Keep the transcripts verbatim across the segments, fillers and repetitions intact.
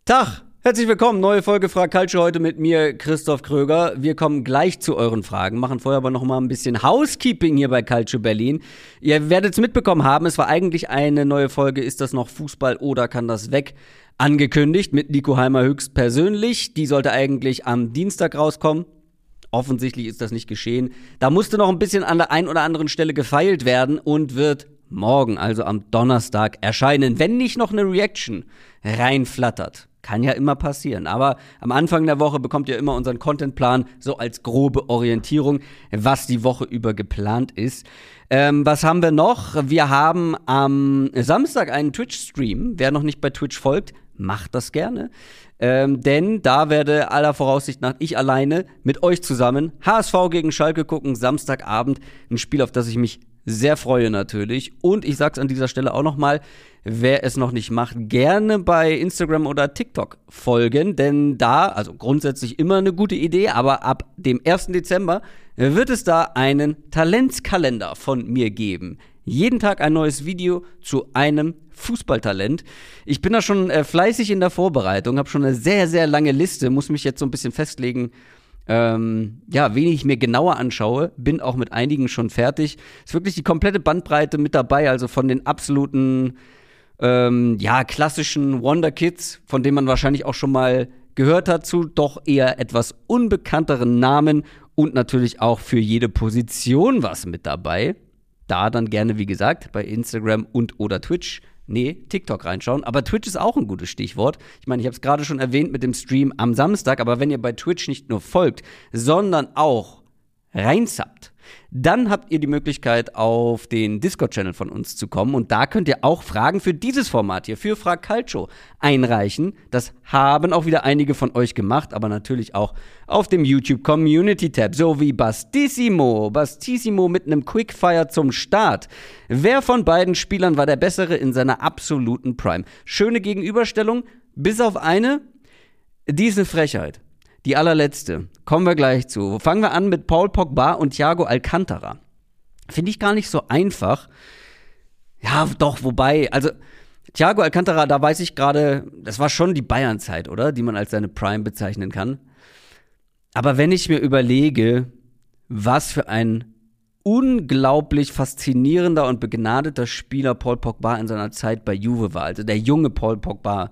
Tag, herzlich willkommen, neue Folge Frag Calcio heute mit mir, Christoph Kröger. Wir kommen gleich zu euren Fragen, machen vorher aber noch mal ein bisschen Housekeeping hier bei Calcio Berlin. Ihr werdet es mitbekommen haben, es war eigentlich eine neue Folge, ist das noch Fußball oder kann das weg? Angekündigt mit Nico Heimer höchstpersönlich. Die sollte eigentlich am Dienstag rauskommen. Offensichtlich ist das nicht geschehen. Da musste noch ein bisschen an der einen oder anderen Stelle gefeilt werden und wird morgen, also am Donnerstag, erscheinen, wenn nicht noch eine Reaction reinflattert. Kann ja immer passieren, aber am Anfang der Woche bekommt ihr immer unseren Contentplan so als grobe Orientierung, was die Woche über geplant ist. Ähm, was haben wir noch? Wir haben am Samstag einen Twitch-Stream. Wer noch nicht bei Twitch folgt, macht das gerne. Ähm, denn da werde aller Voraussicht nach ich alleine mit euch zusammen H S V gegen Schalke gucken, Samstagabend. Ein Spiel, auf das ich mich sehr freue natürlich. Und ich sag's an dieser Stelle auch noch mal, wer es noch nicht macht, gerne bei Instagram oder TikTok folgen, denn da, also grundsätzlich immer eine gute Idee, aber ab dem ersten Dezember wird es da einen Talentskalender von mir geben. Jeden Tag ein neues Video zu einem Fußballtalent. Ich bin da schon äh, fleißig in der Vorbereitung, habe schon eine sehr, sehr lange Liste, muss mich jetzt so ein bisschen festlegen, Ähm, ja, wen ich mir genauer anschaue, bin auch mit einigen schon fertig. Ist wirklich die komplette Bandbreite mit dabei, also von den absoluten, ähm, ja, klassischen Wonder Kids, von denen man wahrscheinlich auch schon mal gehört hat, zu doch eher etwas unbekannteren Namen und natürlich auch für jede Position was mit dabei. Da dann gerne, wie gesagt, bei Instagram und oder Twitch. Nee, TikTok reinschauen. Aber Twitch ist auch ein gutes Stichwort. Ich meine, ich habe es gerade schon erwähnt mit dem Stream am Samstag. Aber wenn ihr bei Twitch nicht nur folgt, sondern auch reinsubbt, dann habt ihr die Möglichkeit, auf den Discord-Channel von uns zu kommen. Und da könnt ihr auch Fragen für dieses Format hier, für Frag Calcio, einreichen. Das haben auch wieder einige von euch gemacht, aber natürlich auch auf dem YouTube-Community-Tab, so wie Bastissimo. Bastissimo mit einem Quickfire zum Start. Wer von beiden Spielern war der Bessere in seiner absoluten Prime? Schöne Gegenüberstellung, bis auf eine, die ist eine Frechheit. Die allerletzte, kommen wir gleich zu. Fangen wir an mit Paul Pogba und Thiago Alcantara. Finde ich gar nicht so einfach. Ja, doch, wobei, also Thiago Alcantara, da weiß ich gerade, das war schon die Bayern-Zeit, oder? Die man als seine Prime bezeichnen kann. Aber wenn ich mir überlege, was für ein unglaublich faszinierender und begnadeter Spieler Paul Pogba in seiner Zeit bei Juve war, also der junge Paul Pogba,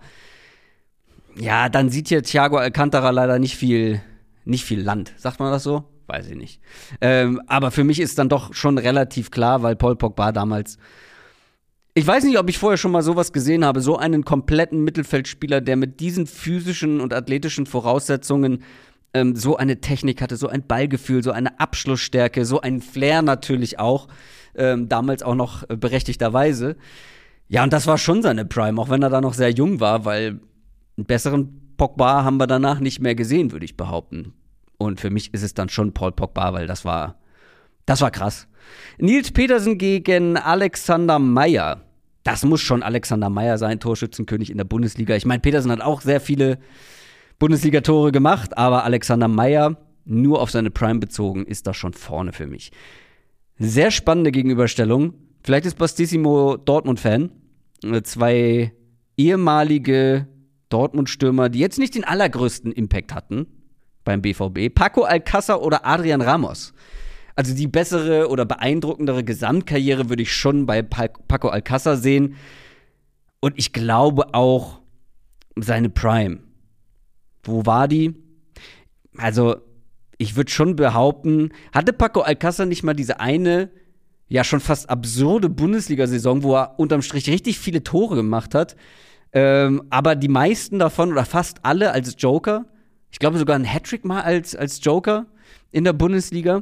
ja, dann sieht hier Thiago Alcantara leider nicht viel, nicht viel Land. Sagt man das so? Weiß ich nicht. Ähm, aber für mich ist dann doch schon relativ klar, weil Paul Pogba damals, ich weiß nicht, ob ich vorher schon mal sowas gesehen habe, so einen kompletten Mittelfeldspieler, der mit diesen physischen und athletischen Voraussetzungen ähm, so eine Technik hatte, so ein Ballgefühl, so eine Abschlussstärke, so ein Flair natürlich auch, ähm, damals auch noch äh, berechtigterweise. Ja, und das war schon seine Prime, auch wenn er da noch sehr jung war, weil einen besseren Pogba haben wir danach nicht mehr gesehen, würde ich behaupten. Und für mich ist es dann schon Paul Pogba, weil das war, das war krass. Nils Petersen gegen Alexander Meyer. Das muss schon Alexander Meyer sein, Torschützenkönig in der Bundesliga. Ich meine, Petersen hat auch sehr viele Bundesliga-Tore gemacht, aber Alexander Meyer, nur auf seine Prime bezogen, ist da schon vorne für mich. Sehr spannende Gegenüberstellung. Vielleicht ist Bastissimo Dortmund-Fan. Zwei ehemalige Dortmund-Stürmer, die jetzt nicht den allergrößten Impact hatten beim B V B. Paco Alcácer oder Adrian Ramos. Also die bessere oder beeindruckendere Gesamtkarriere würde ich schon bei Paco Alcácer sehen. Und ich glaube auch seine Prime. Wo war die? Also ich würde schon behaupten, hatte Paco Alcácer nicht mal diese eine, ja schon fast absurde Bundesliga-Saison, wo er unterm Strich richtig viele Tore gemacht hat, Ähm, aber die meisten davon oder fast alle als Joker. Ich glaube sogar ein Hattrick mal als, als Joker in der Bundesliga.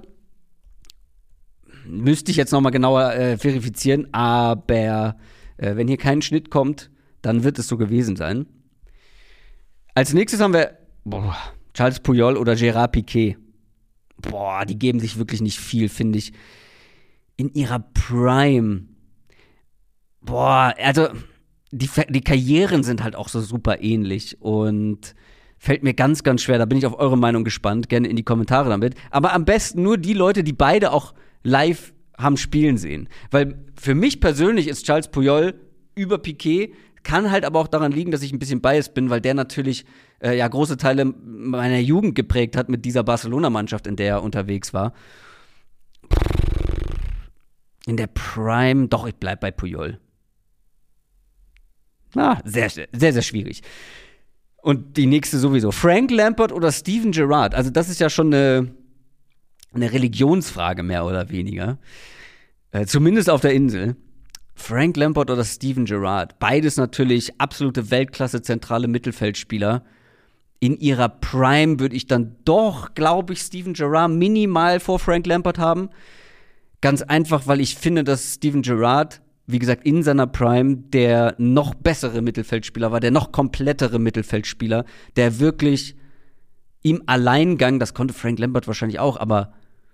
Müsste ich jetzt noch mal genauer äh, verifizieren. Aber äh, wenn hier kein Schnitt kommt, dann wird es so gewesen sein. Als nächstes haben wir boah, Charles Puyol oder Gérard Piqué. Boah, die geben sich wirklich nicht viel, finde ich. In ihrer Prime. Boah, also Die, die Karrieren sind halt auch so super ähnlich und fällt mir ganz, ganz schwer. Da bin ich auf eure Meinung gespannt. Gerne in die Kommentare damit. Aber am besten nur die Leute, die beide auch live haben spielen sehen. Weil für mich persönlich ist Charles Puyol über Piqué Kann halt aber auch daran liegen, dass ich ein bisschen biased bin, weil der natürlich äh, ja große Teile meiner Jugend geprägt hat mit dieser Barcelona-Mannschaft, in der er unterwegs war. In der Prime, doch, ich bleib bei Puyol. Ah, sehr, sehr, sehr schwierig. Und die nächste sowieso. Frank Lampard oder Steven Gerrard? Also das ist ja schon eine, eine Religionsfrage, mehr oder weniger. Äh, zumindest auf der Insel. Frank Lampard oder Steven Gerrard? Beides natürlich absolute Weltklasse zentrale Mittelfeldspieler. In ihrer Prime würde ich dann doch, glaube ich, Steven Gerrard minimal vor Frank Lampard haben. Ganz einfach, weil ich finde, dass Steven Gerrard, wie gesagt, in seiner Prime der noch bessere Mittelfeldspieler war, der noch komplettere Mittelfeldspieler, der wirklich im Alleingang, das konnte Frank Lampard wahrscheinlich auch, aber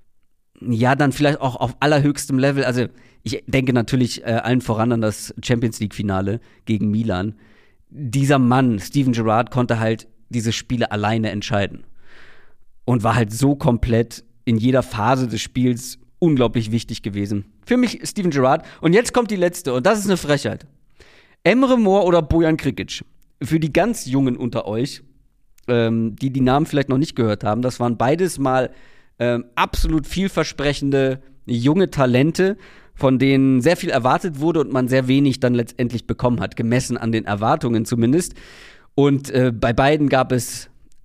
ja, dann vielleicht auch auf allerhöchstem Level. Also ich denke natürlich äh, allen voran an das Champions-League-Finale gegen Milan. Dieser Mann, Steven Gerrard, konnte halt diese Spiele alleine entscheiden. Und war halt so komplett in jeder Phase des Spiels unglaublich wichtig gewesen. Für mich Steven Gerrard. Und jetzt kommt die letzte, und das ist eine Frechheit. Emre Mor oder Bojan Krikic? Für die ganz Jungen unter euch, ähm, die die Namen vielleicht noch nicht gehört haben, das waren beides mal ähm, absolut vielversprechende junge Talente, von denen sehr viel erwartet wurde und man sehr wenig dann letztendlich bekommen hat, gemessen an den Erwartungen zumindest. Und äh, bei beiden gab es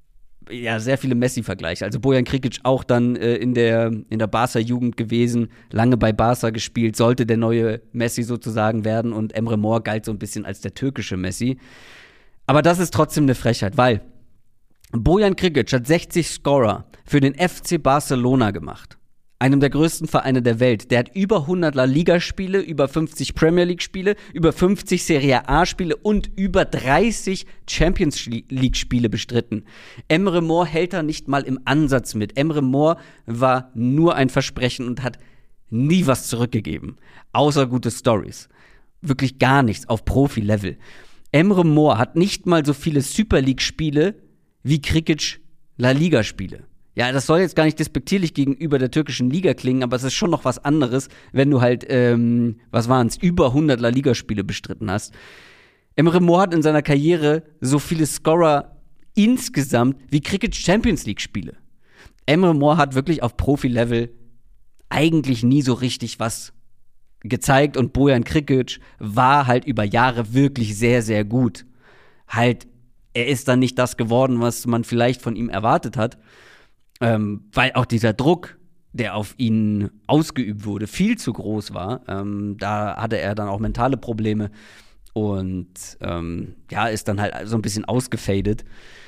ja sehr viele Messi-Vergleiche. Also Bojan Krikic auch dann äh, in der, in der Barca-Jugend gewesen, lange bei Barca gespielt, sollte der neue Messi sozusagen werden, und Emre Mor galt so ein bisschen als der türkische Messi. Aber das ist trotzdem eine Frechheit, weil Bojan Krikic hat sechzig Scorer für den F C Barcelona gemacht. Einem der größten Vereine der Welt. Der hat über hundert La Liga-Spiele, über fünfzig Premier League-Spiele, über fünfzig Serie A-Spiele und über dreißig Champions League-Spiele bestritten. Emre Mor hält da nicht mal im Ansatz mit. Emre Mor war nur ein Versprechen und hat nie was zurückgegeben. Außer gute Stories. Wirklich gar nichts auf Profi-Level. Emre Mor hat nicht mal so viele Super League-Spiele wie Krikic La Liga-Spiele. Ja, das soll jetzt gar nicht despektierlich gegenüber der türkischen Liga klingen, aber es ist schon noch was anderes, wenn du halt, ähm, was waren es, über hundert La Liga-Spiele bestritten hast. Emre Mor hat in seiner Karriere so viele Scorer insgesamt wie Krikic Champions League-Spiele. Emre Mor hat wirklich auf Profi-Level eigentlich nie so richtig was gezeigt, und Bojan Krikic war halt über Jahre wirklich sehr, sehr gut. Halt, er ist dann nicht das geworden, was man vielleicht von ihm erwartet hat. Ähm, weil auch dieser Druck, der auf ihn ausgeübt wurde, viel zu groß war. Ähm, da hatte er dann auch mentale Probleme und ähm, ja, ist dann halt so ein bisschen ausgefadet.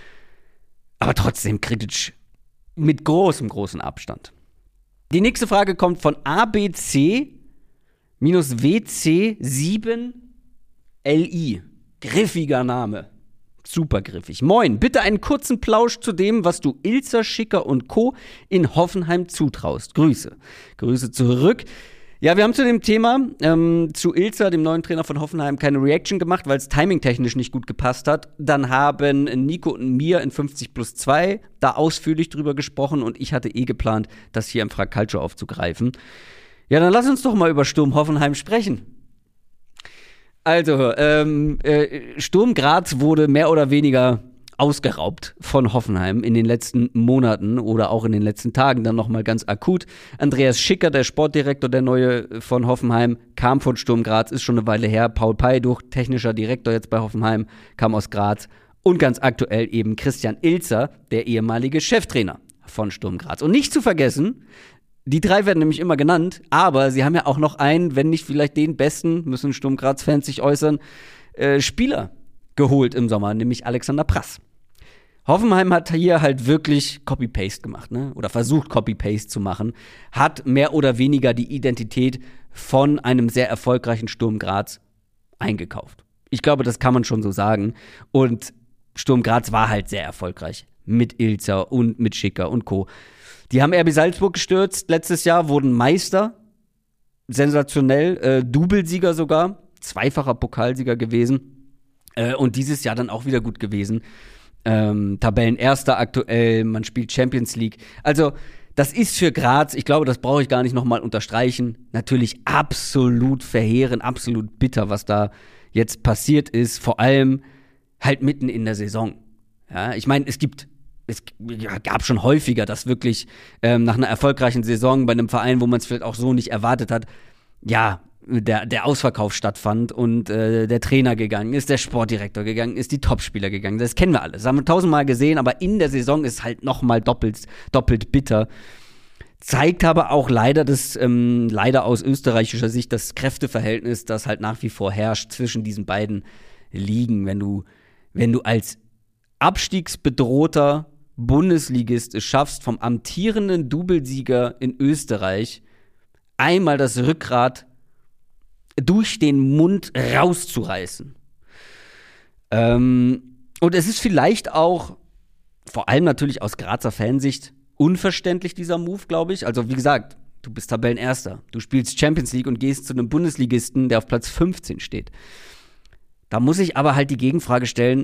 Aber trotzdem kritisch mit großem, großen Abstand. Die nächste Frage kommt von A B C W C sieben L I. Griffiger Name. Super griffig. Moin, bitte einen kurzen Plausch zu dem, was du Ilzer, Schicker und Co. in Hoffenheim zutraust. Grüße. Grüße zurück. Ja, wir haben zu dem Thema, ähm, zu Ilzer, dem neuen Trainer von Hoffenheim, keine Reaction gemacht, weil es timingtechnisch nicht gut gepasst hat. Dann haben Nico und mir in fünfzig plus zwei da ausführlich drüber gesprochen, und ich hatte eh geplant, das hier im Frag Calcio aufzugreifen. Ja, dann lass uns doch mal über Sturm Hoffenheim sprechen. Also, ähm, äh, Sturm Graz wurde mehr oder weniger ausgeraubt von Hoffenheim in den letzten Monaten oder auch in den letzten Tagen dann nochmal ganz akut. Andreas Schicker, der Sportdirektor, der neue von Hoffenheim, kam von Sturm Graz, ist schon eine Weile her. Paul Peiduch, technischer Direktor jetzt bei Hoffenheim, kam aus Graz. Und ganz aktuell eben Christian Ilzer, der ehemalige Cheftrainer von Sturm Graz. Und nicht zu vergessen, die drei werden nämlich immer genannt, aber sie haben ja auch noch einen, wenn nicht vielleicht den besten, müssen Sturm Graz-Fans sich äußern, äh, Spieler geholt im Sommer, nämlich Alexander Prass. Hoffenheim hat hier halt wirklich Copy-Paste gemacht, ne? Oder versucht Copy-Paste zu machen, hat mehr oder weniger die Identität von einem sehr erfolgreichen Sturm Graz eingekauft. Ich glaube, das kann man schon so sagen. Und Sturm Graz war halt sehr erfolgreich mit Ilzer und mit Schicker und Co. Die haben R B Salzburg gestürzt letztes Jahr, wurden Meister, sensationell, äh, Doublesieger sogar, zweifacher Pokalsieger gewesen äh, und dieses Jahr dann auch wieder gut gewesen. Ähm, Tabellenerster aktuell, man spielt Champions League. Also das ist für Graz, ich glaube, das brauche ich gar nicht nochmal unterstreichen, natürlich absolut verheerend, absolut bitter, was da jetzt passiert ist, vor allem halt mitten in der Saison. Ja, ich meine, es gibt, es ja, gab schon häufiger, dass wirklich ähm, nach einer erfolgreichen Saison bei einem Verein, wo man es vielleicht auch so nicht erwartet hat, ja, der, der Ausverkauf stattfand und äh, der Trainer gegangen ist, der Sportdirektor gegangen ist, die Topspieler gegangen. Das kennen wir alle. Das haben wir tausendmal gesehen, aber in der Saison ist halt nochmal doppelt, doppelt bitter. Zeigt aber auch leider das, ähm, leider aus österreichischer Sicht das Kräfteverhältnis, das halt nach wie vor herrscht zwischen diesen beiden Ligen. Wenn du, wenn du als abstiegsbedrohter Bundesligist es schaffst, vom amtierenden Doublesieger in Österreich einmal das Rückgrat durch den Mund rauszureißen. Ähm, und es ist vielleicht auch, vor allem natürlich aus Grazer Fansicht, unverständlich, dieser Move, glaube ich. Also wie gesagt, du bist Tabellenerster, du spielst Champions League und gehst zu einem Bundesligisten, der auf Platz fünfzehn steht. Da muss ich aber halt die Gegenfrage stellen,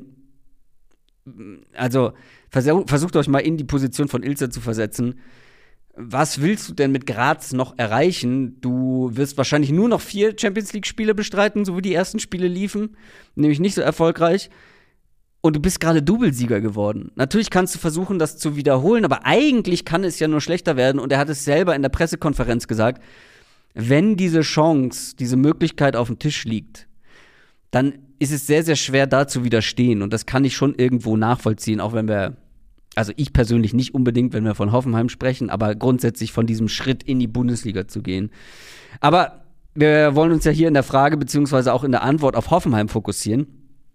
also versucht, versucht euch mal in die Position von Ilzer zu versetzen. Was willst du denn mit Graz noch erreichen? Du wirst wahrscheinlich nur noch vier Champions-League-Spiele bestreiten, so wie die ersten Spiele liefen, nämlich nicht so erfolgreich. Und du bist gerade Doublesieger geworden. Natürlich kannst du versuchen, das zu wiederholen, aber eigentlich kann es ja nur schlechter werden. Und er hat es selber in der Pressekonferenz gesagt, wenn diese Chance, diese Möglichkeit auf dem Tisch liegt, dann ist es sehr, sehr schwer, da zu widerstehen. Und das kann ich schon irgendwo nachvollziehen, auch wenn wir, also ich persönlich nicht unbedingt, wenn wir von Hoffenheim sprechen, aber grundsätzlich von diesem Schritt in die Bundesliga zu gehen. Aber wir wollen uns ja hier in der Frage beziehungsweise auch in der Antwort auf Hoffenheim fokussieren.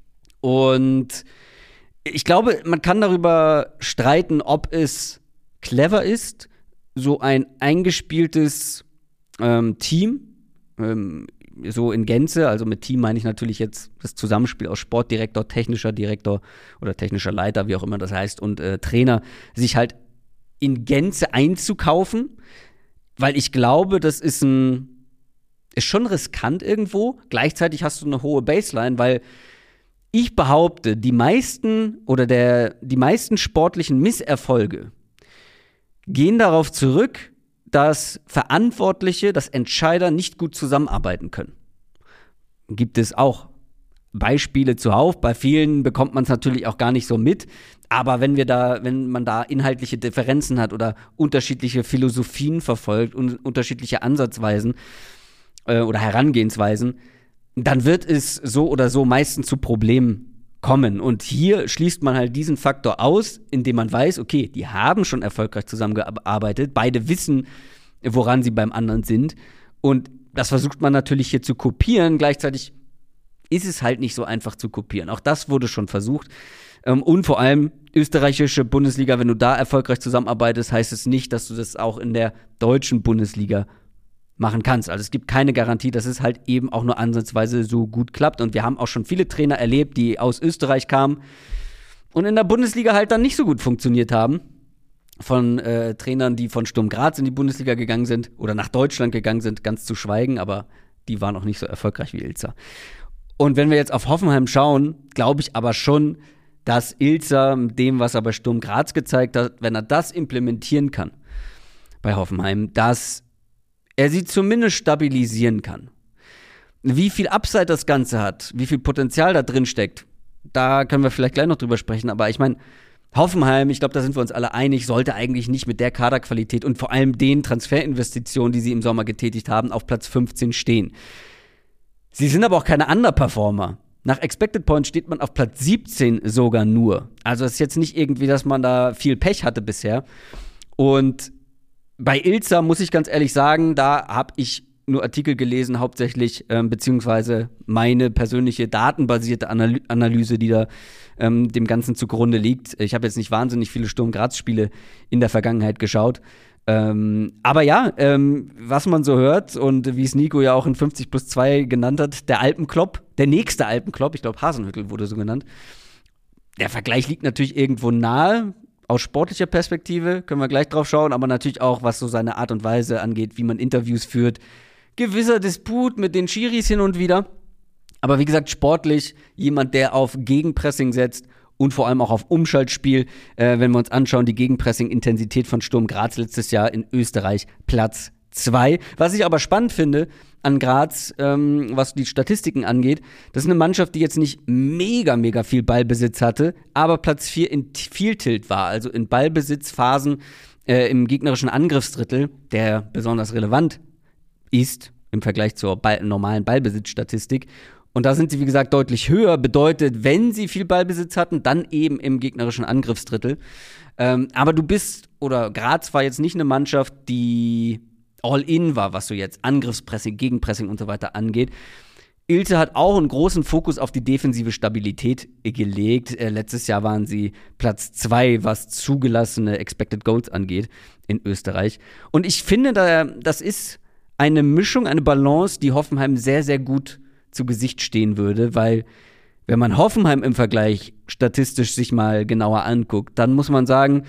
Und ich glaube, man kann darüber streiten, ob es clever ist, so ein eingespieltes ähm, Team, ähm, so in Gänze, also mit Team meine ich natürlich jetzt das Zusammenspiel aus Sportdirektor, technischer Direktor oder technischer Leiter, wie auch immer das heißt, und äh, Trainer, sich halt in Gänze einzukaufen, weil ich glaube, das ist ein ist schon riskant irgendwo. Gleichzeitig hast du eine hohe Baseline, weil ich behaupte, die meisten oder der, die meisten sportlichen Misserfolge gehen darauf zurück, dass Verantwortliche, dass Entscheider nicht gut zusammenarbeiten können. Gibt es auch Beispiele zuhauf. Bei vielen bekommt man es natürlich auch gar nicht so mit. Aber wenn wir da, wenn man da inhaltliche Differenzen hat oder unterschiedliche Philosophien verfolgt und unterschiedliche Ansatzweisen äh, oder Herangehensweisen, dann wird es so oder so meistens zu Problemen kommen. Und hier schließt man halt diesen Faktor aus, indem man weiß, okay, die haben schon erfolgreich zusammengearbeitet, beide wissen, woran sie beim anderen sind. Und das versucht man natürlich hier zu kopieren. Gleichzeitig ist es halt nicht so einfach zu kopieren. Auch das wurde schon versucht. Und vor allem österreichische Bundesliga, wenn du da erfolgreich zusammenarbeitest, heißt es nicht, dass du das auch in der deutschen Bundesliga machen kannst. Also es gibt keine Garantie, dass es halt eben auch nur ansatzweise so gut klappt. Und wir haben auch schon viele Trainer erlebt, die aus Österreich kamen und in der Bundesliga halt dann nicht so gut funktioniert haben. Von äh, Trainern, die von Sturm Graz in die Bundesliga gegangen sind oder nach Deutschland gegangen sind, ganz zu schweigen, aber die waren auch nicht so erfolgreich wie Ilzer. Und wenn wir jetzt auf Hoffenheim schauen, glaube ich aber schon, dass Ilzer mit dem, was er bei Sturm Graz gezeigt hat, wenn er das implementieren kann bei Hoffenheim, dass er sie zumindest stabilisieren kann. Wie viel Upside das Ganze hat, wie viel Potenzial da drin steckt, da können wir vielleicht gleich noch drüber sprechen. Aber ich meine, Hoffenheim, ich glaube, da sind wir uns alle einig, sollte eigentlich nicht mit der Kaderqualität und vor allem den Transferinvestitionen, die sie im Sommer getätigt haben, auf Platz fünfzehn stehen. Sie sind aber auch keine Underperformer. Nach Expected Points steht man auf Platz siebzehn sogar nur. Also es ist jetzt nicht irgendwie, dass man da viel Pech hatte bisher. Und bei Ilzer muss ich ganz ehrlich sagen, da habe ich nur Artikel gelesen, hauptsächlich, ähm, beziehungsweise meine persönliche datenbasierte Analy- Analyse, die da ähm, dem Ganzen zugrunde liegt. Ich habe jetzt nicht wahnsinnig viele Sturm-Graz-Spiele in der Vergangenheit geschaut. Ähm, aber ja, ähm, was man so hört und wie es Nico ja auch in fünfzig plus zwei genannt hat, der Alpenklopp, der nächste Alpenklopp, ich glaube Hasenhüttl wurde so genannt. Der Vergleich liegt natürlich irgendwo nahe. Aus sportlicher Perspektive können wir gleich drauf schauen, aber natürlich auch, was so seine Art und Weise angeht, wie man Interviews führt. Gewisser Disput mit den Schiris hin und wieder. Aber wie gesagt, sportlich jemand, der auf Gegenpressing setzt und vor allem auch auf Umschaltspiel. Äh, wenn wir uns anschauen, die Gegenpressing-Intensität von Sturm Graz letztes Jahr in Österreich Platz zwei. Was ich aber spannend finde an Graz, ähm, was die Statistiken angeht, das ist eine Mannschaft, die jetzt nicht mega, mega viel Ballbesitz hatte, aber Platz vier in Vieltilt war, also in Ballbesitzphasen äh, im gegnerischen Angriffsdrittel, der besonders relevant ist im Vergleich zur Ball- normalen Ballbesitzstatistik. Und da sind sie, wie gesagt, deutlich höher. Bedeutet, wenn sie viel Ballbesitz hatten, dann eben im gegnerischen Angriffsdrittel. Ähm, aber du bist, oder Graz war jetzt nicht eine Mannschaft, die all-in war, was so jetzt Angriffspressing, Gegenpressing und so weiter angeht. Ilse hat auch einen großen Fokus auf die defensive Stabilität gelegt. Äh, letztes Jahr waren sie Platz zwei, was zugelassene Expected Goals angeht in Österreich. Und ich finde, da, das ist eine Mischung, eine Balance, die Hoffenheim sehr, sehr gut zu Gesicht stehen würde, weil wenn man Hoffenheim im Vergleich statistisch sich mal genauer anguckt, dann muss man sagen,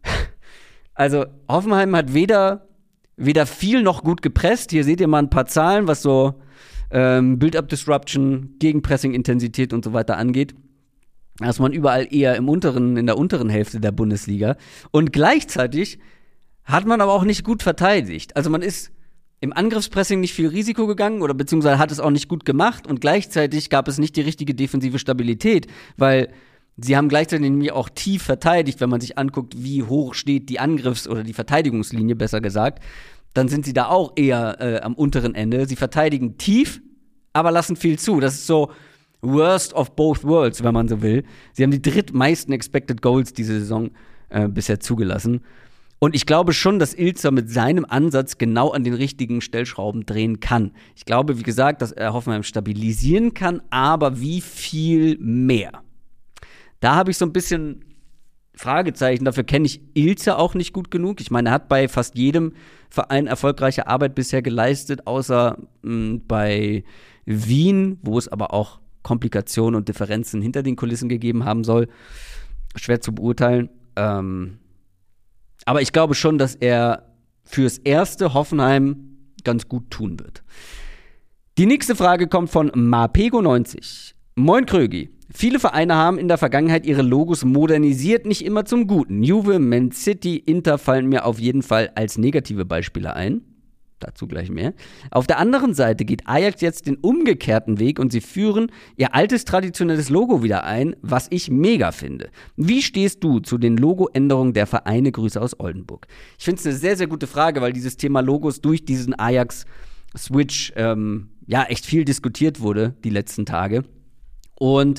also Hoffenheim hat weder, weder viel noch gut gepresst. Hier seht ihr mal ein paar Zahlen, was so ähm, Build-up-Disruption, Gegenpressing-Intensität und so weiter angeht. Da ist man überall eher im unteren, in der unteren Hälfte der Bundesliga. Und gleichzeitig hat man aber auch nicht gut verteidigt. Also man ist im Angriffspressing nicht viel Risiko gegangen oder beziehungsweise hat es auch nicht gut gemacht und gleichzeitig gab es nicht die richtige defensive Stabilität, weil sie haben gleichzeitig nämlich auch tief verteidigt, wenn man sich anguckt, wie hoch steht die Angriffs- oder die Verteidigungslinie, besser gesagt, dann sind sie da auch eher äh, am unteren Ende. Sie verteidigen tief, aber lassen viel zu. Das ist so worst of both worlds, wenn man so will. Sie haben die drittmeisten Expected Goals diese Saison äh, bisher zugelassen. Und ich glaube schon, dass Ilzer mit seinem Ansatz genau an den richtigen Stellschrauben drehen kann. Ich glaube, wie gesagt, dass er Hoffenheim stabilisieren kann, aber wie viel mehr? Da habe ich so ein bisschen Fragezeichen. Dafür kenne ich Ilzer auch nicht gut genug. Ich meine, er hat bei fast jedem Verein erfolgreiche Arbeit bisher geleistet, außer mh, bei Wien, wo es aber auch Komplikationen und Differenzen hinter den Kulissen gegeben haben soll. Schwer zu beurteilen. Ähm Aber ich glaube schon, dass er fürs erste Hoffenheim ganz gut tun wird. Die nächste Frage kommt von Mapego neunzig. Moin Krögi. Viele Vereine haben in der Vergangenheit ihre Logos modernisiert, nicht immer zum Guten. Juve, Man City, Inter fallen mir auf jeden Fall als negative Beispiele ein. Dazu gleich mehr. Auf der anderen Seite geht Ajax jetzt den umgekehrten Weg und sie führen ihr altes traditionelles Logo wieder ein, was ich mega finde. Wie stehst du zu den Logoänderungen der Vereine? Grüße aus Oldenburg. Ich finde es eine sehr, sehr gute Frage, weil dieses Thema Logos durch diesen Ajax-Switch ähm, ja echt viel diskutiert wurde die letzten Tage. Und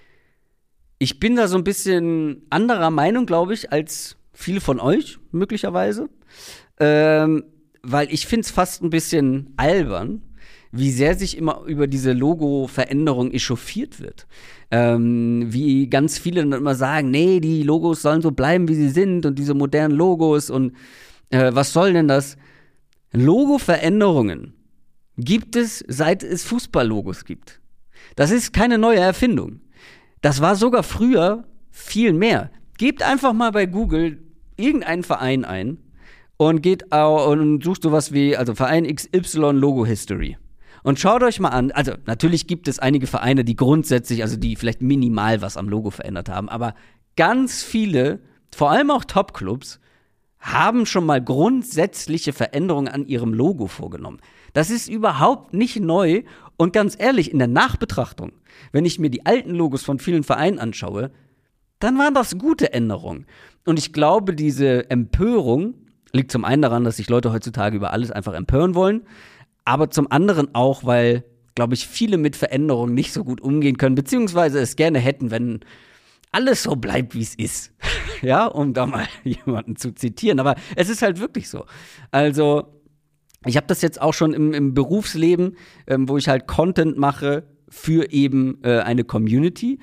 ich bin da so ein bisschen anderer Meinung, glaube ich, als viele von euch möglicherweise. Ähm, Weil ich finde es fast ein bisschen albern, wie sehr sich immer über diese Logo-Veränderung echauffiert wird. Ähm, wie ganz viele dann immer sagen, nee, die Logos sollen so bleiben, wie sie sind und diese modernen Logos und äh, was soll denn das? Logo-Veränderungen gibt es, seit es Fußballlogos gibt. Das ist keine neue Erfindung. Das war sogar früher viel mehr. Gebt einfach mal bei Google irgendeinen Verein ein und geht auch und sucht sowas wie, also Verein X Y Logo History. Und schaut euch mal an, also natürlich gibt es einige Vereine, die grundsätzlich, also die vielleicht minimal was am Logo verändert haben, aber ganz viele, vor allem auch Top-Clubs, haben schon mal grundsätzliche Veränderungen an ihrem Logo vorgenommen. Das ist überhaupt nicht neu und ganz ehrlich, in der Nachbetrachtung, wenn ich mir die alten Logos von vielen Vereinen anschaue, dann waren das gute Änderungen. Und ich glaube, diese Empörung liegt zum einen daran, dass sich Leute heutzutage über alles einfach empören wollen, aber zum anderen auch, weil, glaube ich, viele mit Veränderungen nicht so gut umgehen können, beziehungsweise es gerne hätten, wenn alles so bleibt, wie es ist. Ja, um da mal jemanden zu zitieren. Aber es ist halt wirklich so. Also, ich habe das jetzt auch schon im, im Berufsleben, ähm, wo ich halt Content mache für eben äh, eine Community,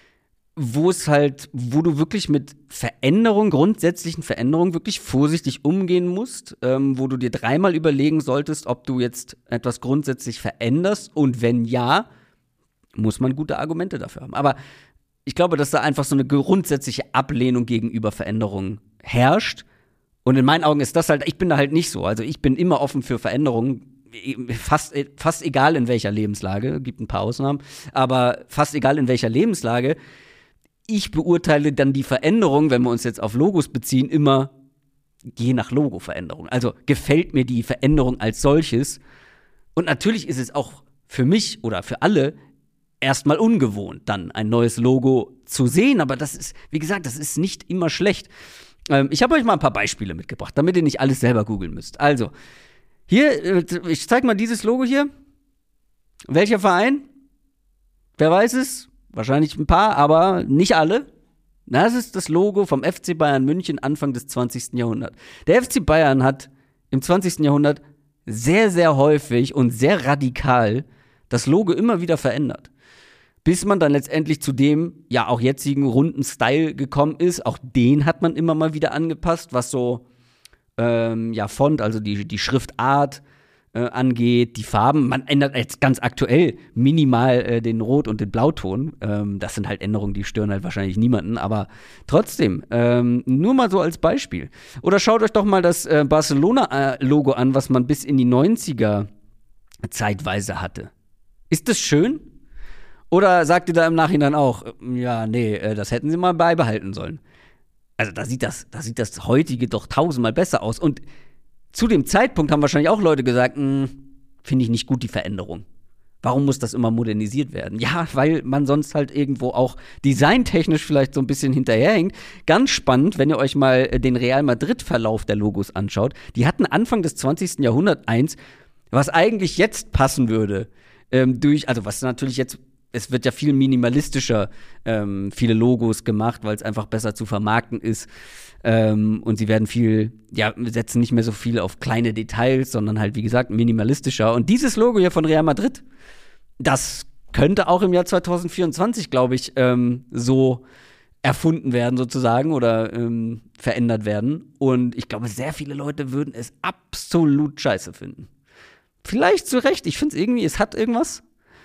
wo es halt, wo du wirklich mit Veränderungen, grundsätzlichen Veränderungen wirklich vorsichtig umgehen musst, ähm, wo du dir dreimal überlegen solltest, ob du jetzt etwas grundsätzlich veränderst und wenn ja, muss man gute Argumente dafür haben. Aber ich glaube, dass da einfach so eine grundsätzliche Ablehnung gegenüber Veränderungen herrscht und in meinen Augen ist das halt, ich bin da halt nicht so, also ich bin immer offen für Veränderungen, fast, fast egal in welcher Lebenslage, gibt ein paar Ausnahmen, aber fast egal in welcher Lebenslage. Ich beurteile dann die Veränderung, wenn wir uns jetzt auf Logos beziehen, immer je nach Logo-Veränderung. Also gefällt mir die Veränderung als solches. Und natürlich ist es auch für mich oder für alle erstmal ungewohnt, dann ein neues Logo zu sehen. Aber das ist, wie gesagt, das ist nicht immer schlecht. Ähm, ich habe euch mal ein paar Beispiele mitgebracht, damit ihr nicht alles selber googeln müsst. Also, hier, äh, ich zeige mal dieses Logo hier. Welcher Verein? Wer weiß es? Wahrscheinlich ein paar, aber nicht alle. Das ist das Logo vom F C Bayern München Anfang des zwanzigsten Jahrhunderts. Der F C Bayern hat im zwanzigsten Jahrhundert sehr, sehr häufig und sehr radikal das Logo immer wieder verändert. Bis man dann letztendlich zu dem, ja auch jetzigen runden Style gekommen ist. Auch den hat man immer mal wieder angepasst, was so, ähm, ja, Font, also die, die Schriftart äh, angeht, die Farben. Man ändert jetzt ganz aktuell minimal äh, den Rot- und den Blauton. Ähm, das sind halt Änderungen, die stören halt wahrscheinlich niemanden. Aber trotzdem, ähm, nur mal so als Beispiel. Oder schaut euch doch mal das äh, Barcelona-Logo an, was man bis in die neunziger zeitweise hatte. Ist das schön? Oder sagt ihr da im Nachhinein auch, ja, nee, das hätten sie mal beibehalten sollen? Also da sieht das, da sieht das heutige doch tausendmal besser aus. Und zu dem Zeitpunkt haben wahrscheinlich auch Leute gesagt, finde ich nicht gut, die Veränderung. Warum muss das immer modernisiert werden? Ja, weil man sonst halt irgendwo auch designtechnisch vielleicht so ein bisschen hinterherhängt. Ganz spannend, wenn ihr euch mal den Real Madrid-Verlauf der Logos anschaut. Die hatten Anfang des zwanzigsten Jahrhunderts eins, was eigentlich jetzt passen würde. Ähm, durch, also was natürlich jetzt, es wird ja viel minimalistischer, ähm, viele Logos gemacht, weil es einfach besser zu vermarkten ist. Ähm, und sie werden viel, ja, setzen nicht mehr so viel auf kleine Details, sondern halt, wie gesagt, minimalistischer. Und dieses Logo hier von Real Madrid, das könnte auch im Jahr zwanzig vierundzwanzig, glaube ich, ähm, so erfunden werden sozusagen oder ähm, verändert werden. Und ich glaube, sehr viele Leute würden es absolut scheiße finden. Vielleicht zu Recht. Ich finde es irgendwie, es hat irgendwas.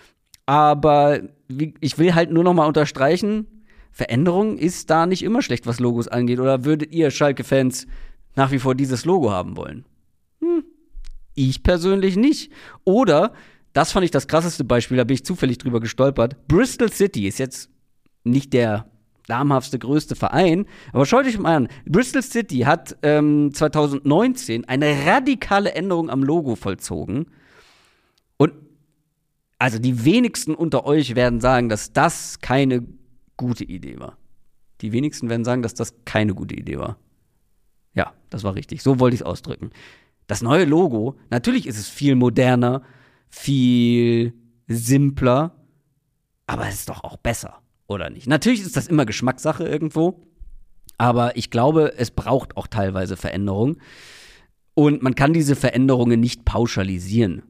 Aber wie, ich will halt nur noch mal unterstreichen, Veränderung ist da nicht immer schlecht, was Logos angeht. Oder würdet ihr Schalke-Fans nach wie vor dieses Logo haben wollen? Hm, ich persönlich nicht. Oder, das fand ich das krasseste Beispiel, da bin ich zufällig drüber gestolpert. Bristol City ist jetzt nicht der namhaftste, größte Verein. Aber schaut euch mal an. Bristol City hat ähm, zwanzig neunzehn eine radikale Änderung am Logo vollzogen. Und also die wenigsten unter euch werden sagen, dass das keine gute Idee war. Die wenigsten werden sagen, dass das keine gute Idee war. Ja, das war richtig. So wollte ich es ausdrücken. Das neue Logo, natürlich ist es viel moderner, viel simpler, aber es ist doch auch besser. Oder nicht? Natürlich ist das immer Geschmackssache irgendwo, aber ich glaube, es braucht auch teilweise Veränderungen. Und man kann diese Veränderungen nicht pauschalisieren.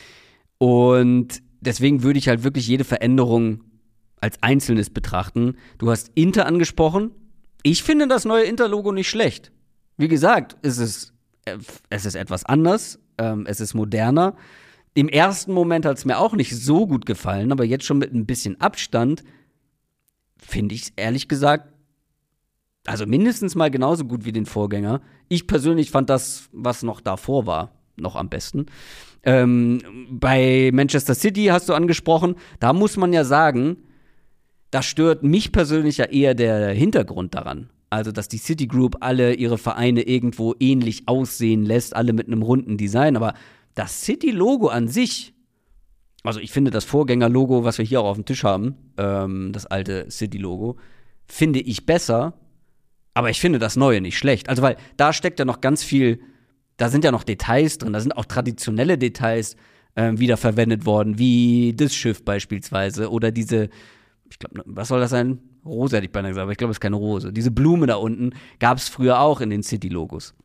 Und deswegen würde ich halt wirklich jede Veränderung als Einzelnes betrachten. Du hast Inter angesprochen. Ich finde das neue Inter-Logo nicht schlecht. Wie gesagt, es ist, es ist etwas anders, ähm, es ist moderner. Im ersten Moment hat es mir auch nicht so gut gefallen, aber jetzt schon mit ein bisschen Abstand finde ich es ehrlich gesagt, also mindestens mal genauso gut wie den Vorgänger. Ich persönlich fand das, was noch davor war, noch am besten. Ähm, bei Manchester City hast du angesprochen, da muss man ja sagen, da stört mich persönlich ja eher der Hintergrund daran. Also, dass die City Group alle ihre Vereine irgendwo ähnlich aussehen lässt, alle mit einem runden Design. Aber das City-Logo an sich, also ich finde das Vorgänger-Logo, was wir hier auch auf dem Tisch haben, ähm, das alte City-Logo, finde ich besser, aber ich finde das neue nicht schlecht. Also, weil da steckt ja noch ganz viel, da sind ja noch Details drin, da sind auch traditionelle Details äh, wiederverwendet worden, wie das Schiff beispielsweise oder diese, ich glaube, was soll das sein? Rose hätte ich beinahe gesagt, aber ich glaube, es ist keine Rose. Diese Blume da unten gab es früher auch in den City-Logos.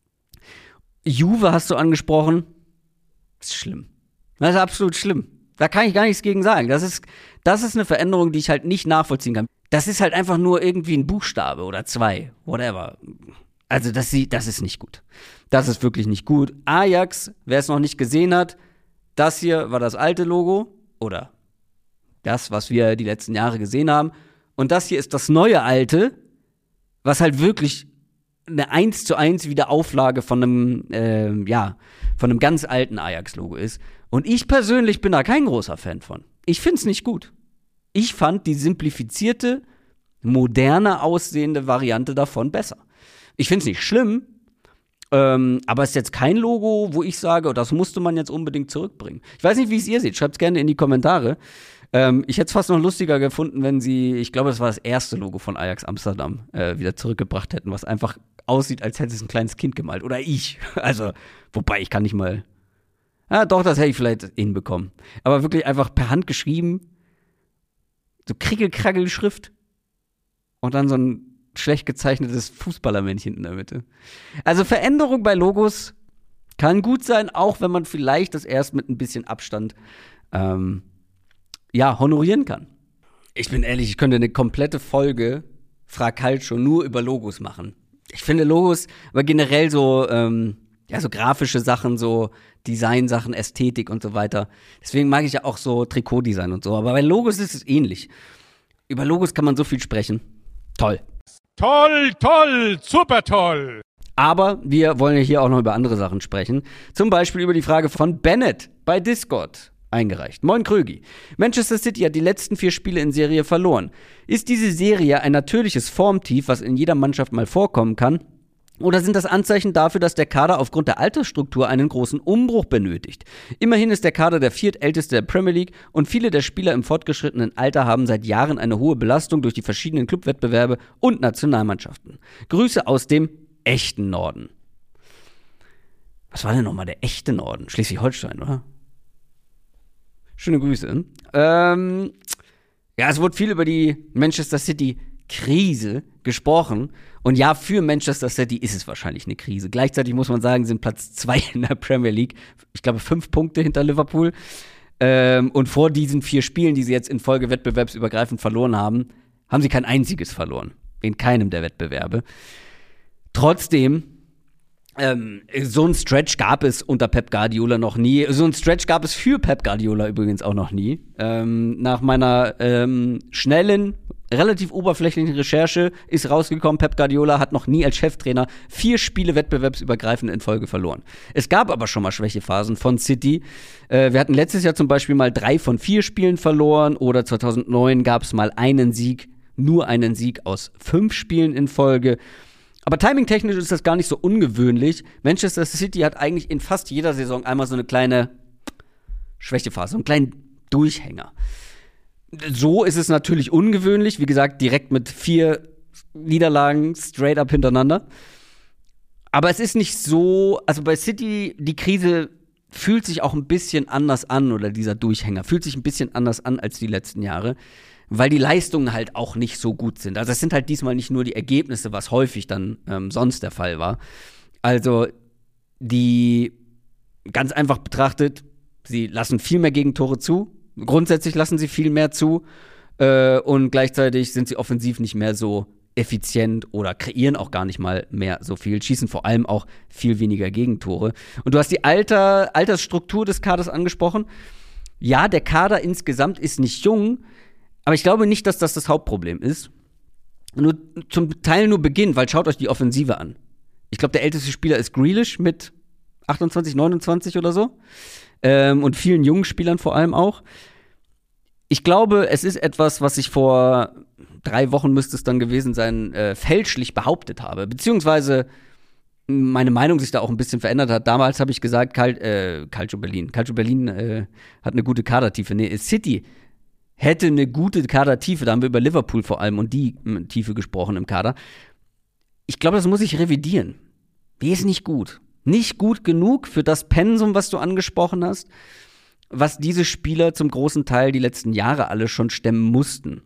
Juve hast du angesprochen, das ist schlimm. Das ist absolut schlimm. Da kann ich gar nichts gegen sagen. Das ist, das ist eine Veränderung, die ich halt nicht nachvollziehen kann. Das ist halt einfach nur irgendwie ein Buchstabe oder zwei, whatever. Also das, das ist nicht gut. Das ist wirklich nicht gut. Ajax, wer es noch nicht gesehen hat, das hier war das alte Logo oder das, was wir die letzten Jahre gesehen haben. Und das hier ist das neue alte, was halt wirklich eine eins zu eins Wiederauflage von einem, äh, ja, von einem ganz alten Ajax-Logo ist. Und ich persönlich bin da kein großer Fan von. Ich find's nicht gut. Ich fand die simplifizierte, moderner aussehende Variante davon besser. Ich find's nicht schlimm, Ähm, aber es ist jetzt kein Logo, wo ich sage, oh, das musste man jetzt unbedingt zurückbringen. Ich weiß nicht, wie es ihr seht. Schreibt es gerne in die Kommentare. Ähm, ich hätte es fast noch lustiger gefunden, wenn sie, ich glaube, das war das erste Logo von Ajax Amsterdam, äh, wieder zurückgebracht hätten, was einfach aussieht, als hätte es ein kleines Kind gemalt. Oder ich. Also, wobei, ich kann nicht mal. Ja, doch, das hätte ich vielleicht hinbekommen. Aber wirklich einfach per Hand geschrieben. So Krickel-Kraggel-Schrift. Und dann so ein schlecht gezeichnetes Fußballermännchen in der Mitte. Also Veränderung bei Logos kann gut sein, auch wenn man vielleicht das erst mit ein bisschen Abstand ähm, ja, honorieren kann. Ich bin ehrlich, ich könnte eine komplette Folge Frag Calcio nur über Logos machen. Ich finde Logos, aber generell so, ähm, ja, so grafische Sachen, so Designsachen, Ästhetik und so weiter. Deswegen mag ich ja auch so Trikotdesign und so. Aber bei Logos ist es ähnlich. Über Logos kann man so viel sprechen. Toll. Toll, toll, super toll. Aber wir wollen ja hier auch noch über andere Sachen sprechen. Zum Beispiel über die Frage von Bennett bei Discord eingereicht. Moin Krögi. Manchester City hat die letzten vier Spiele in Serie verloren. Ist diese Serie ein natürliches Formtief, was in jeder Mannschaft mal vorkommen kann? Oder sind das Anzeichen dafür, dass der Kader aufgrund der Altersstruktur einen großen Umbruch benötigt? Immerhin ist der Kader der viertälteste der Premier League und viele der Spieler im fortgeschrittenen Alter haben seit Jahren eine hohe Belastung durch die verschiedenen Clubwettbewerbe und Nationalmannschaften. Grüße aus dem echten Norden. Was war denn nochmal der echte Norden? Schleswig-Holstein, oder? Schöne Grüße. Ähm, ja, es wurde viel über die Manchester City-Krise gesprochen. Und ja, für Manchester City ist es wahrscheinlich eine Krise. Gleichzeitig muss man sagen, sind Platz zwei in der Premier League. Ich glaube, fünf Punkte hinter Liverpool. Ähm, und vor diesen vier Spielen, die sie jetzt in Folge wettbewerbsübergreifend verloren haben, haben sie kein einziges verloren. In keinem der Wettbewerbe. Trotzdem, ähm, so ein Stretch gab es unter Pep Guardiola noch nie. So ein Stretch gab es für Pep Guardiola übrigens auch noch nie. Ähm, nach meiner ähm, schnellen, relativ oberflächlichen Recherche ist rausgekommen, Pep Guardiola hat noch nie als Cheftrainer vier Spiele wettbewerbsübergreifend in Folge verloren. Es gab aber schon mal Schwächephasen von City. Äh, wir hatten letztes Jahr zum Beispiel mal drei von vier Spielen verloren oder zweitausendneun gab es mal einen Sieg, nur einen Sieg aus fünf Spielen in Folge. Aber timingtechnisch ist das gar nicht so ungewöhnlich. Manchester City hat eigentlich in fast jeder Saison einmal so eine kleine Schwächephase, so einen kleinen Durchhänger. So ist es natürlich ungewöhnlich, wie gesagt, direkt mit vier Niederlagen straight up hintereinander. Aber es ist nicht so, also bei City, die Krise fühlt sich auch ein bisschen anders an, oder dieser Durchhänger fühlt sich ein bisschen anders an als die letzten Jahre, weil die Leistungen halt auch nicht so gut sind. Also es sind halt diesmal nicht nur die Ergebnisse, was häufig dann ähm, sonst der Fall war. Also die, ganz einfach betrachtet, sie lassen viel mehr Gegentore zu. Grundsätzlich lassen sie viel mehr zu äh, und gleichzeitig sind sie offensiv nicht mehr so effizient oder kreieren auch gar nicht mal mehr so viel, schießen vor allem auch viel weniger Gegentore. Und du hast die Alter, Altersstruktur des Kaders angesprochen. Ja, der Kader insgesamt ist nicht jung, aber ich glaube nicht, dass das das Hauptproblem ist. Nur zum Teil nur Beginn, weil schaut euch die Offensive an. Ich glaube, der älteste Spieler ist Grealish mit achtundzwanzig, neunundzwanzig oder so. Ähm, und vielen jungen Spielern vor allem auch. Ich glaube, es ist etwas, was ich vor drei Wochen, müsste es dann gewesen sein, äh, fälschlich behauptet habe. Beziehungsweise meine Meinung sich da auch ein bisschen verändert hat. Damals habe ich gesagt, Cal- äh, Calcio Berlin. Calcio Berlin äh, hat eine gute Kadertiefe. Nee, City hätte eine gute Kadertiefe. Da haben wir über Liverpool vor allem und die m, Tiefe gesprochen im Kader. Ich glaube, das muss ich revidieren. Die ist nicht gut. Nicht gut genug für das Pensum, was du angesprochen hast, was diese Spieler zum großen Teil die letzten Jahre alle schon stemmen mussten.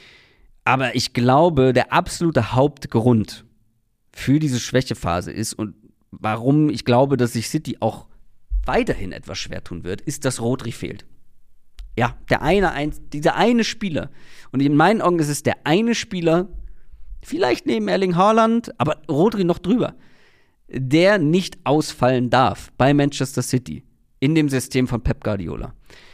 Aber ich glaube, der absolute Hauptgrund für diese Schwächephase ist und warum ich glaube, dass sich City auch weiterhin etwas schwer tun wird, ist, dass Rodri fehlt. Ja, der eine, ein, dieser eine Spieler. Und in meinen Augen ist es der eine Spieler, vielleicht neben Erling Haaland, aber Rodri noch drüber, der nicht ausfallen darf bei Manchester City in dem System von Pep Guardiola.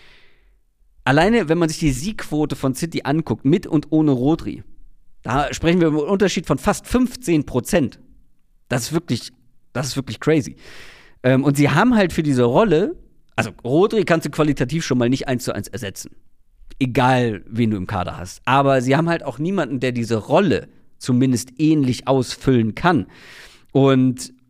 Alleine, wenn man sich die Siegquote von City anguckt, mit und ohne Rodri, da sprechen wir über einen Unterschied von fast fünfzehn Prozent. Das ist wirklich, das ist wirklich crazy. Ähm, und sie haben halt für diese Rolle, also Rodri kannst du qualitativ schon mal nicht eins zu eins ersetzen. Egal, wen du im Kader hast. Aber sie haben halt auch niemanden, der diese Rolle zumindest ähnlich ausfüllen kann. Und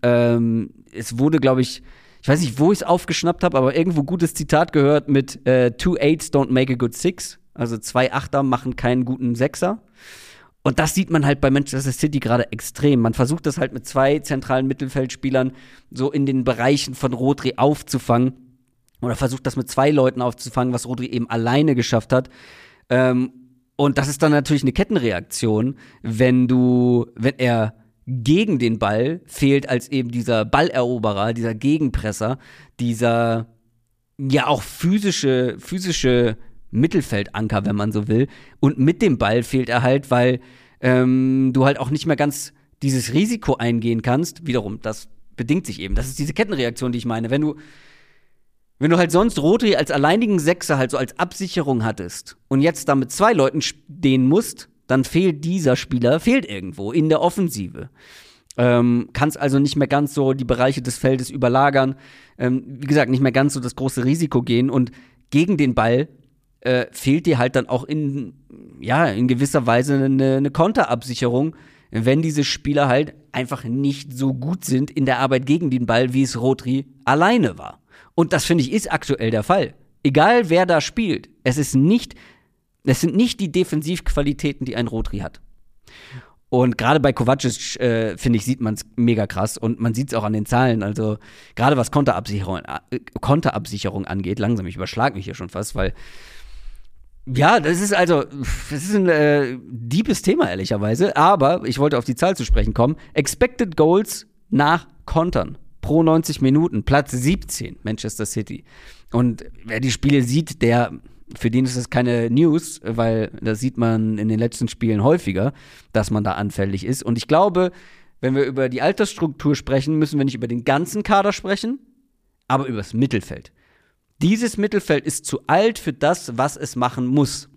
ähm, es wurde, glaube ich, ich weiß nicht, wo ich es aufgeschnappt habe, aber irgendwo gutes Zitat gehört mit äh, Two Eights don't make a good six. Also zwei Achter machen keinen guten Sechser. Und das sieht man halt bei Manchester City gerade extrem. Man versucht das halt mit zwei zentralen Mittelfeldspielern so in den Bereichen von Rodri aufzufangen. Oder versucht das mit zwei Leuten aufzufangen, was Rodri eben alleine geschafft hat. Ähm, und das ist dann natürlich eine Kettenreaktion, wenn du, wenn er gegen den Ball fehlt als eben dieser Balleroberer, dieser Gegenpresser, dieser ja auch physische, physische Mittelfeldanker, wenn man so will. Und mit dem Ball fehlt er halt, weil ähm, du halt auch nicht mehr ganz dieses Risiko eingehen kannst. Wiederum, das bedingt sich eben. Das ist diese Kettenreaktion, die ich meine. Wenn du Wenn du halt sonst Rodri als alleinigen Sechser halt so als Absicherung hattest und jetzt da mit zwei Leuten stehen musst, dann fehlt dieser Spieler, fehlt irgendwo in der Offensive. Ähm, kannst also nicht mehr ganz so die Bereiche des Feldes überlagern. Ähm, wie gesagt, nicht mehr ganz so das große Risiko gehen. Und gegen den Ball äh, fehlt dir halt dann auch in, ja, in gewisser Weise eine, eine Konterabsicherung, wenn diese Spieler halt einfach nicht so gut sind in der Arbeit gegen den Ball, wie es Rodri alleine war. Und das, finde ich, ist aktuell der Fall. Egal, wer da spielt, es ist nicht, es sind nicht die Defensivqualitäten, die ein Rodri hat. Und gerade bei Kovacic, äh, finde ich, sieht man es mega krass. Und man sieht es auch an den Zahlen. Also gerade was Konterabsicherung, äh, Konterabsicherung angeht, langsam, ich überschlage mich hier schon fast, weil ja, das ist also, das ist ein äh, deepes Thema, ehrlicherweise. Aber ich wollte auf die Zahl zu sprechen kommen. Expected Goals nach Kontern pro neunzig Minuten, Platz siebzehn, Manchester City. Und wer die Spiele sieht, der, für den ist das keine News, weil das sieht man in den letzten Spielen häufiger, dass man da anfällig ist. Und ich glaube, wenn wir über die Altersstruktur sprechen, müssen wir nicht über den ganzen Kader sprechen, aber über das Mittelfeld. Dieses Mittelfeld ist zu alt für das, was es machen muss.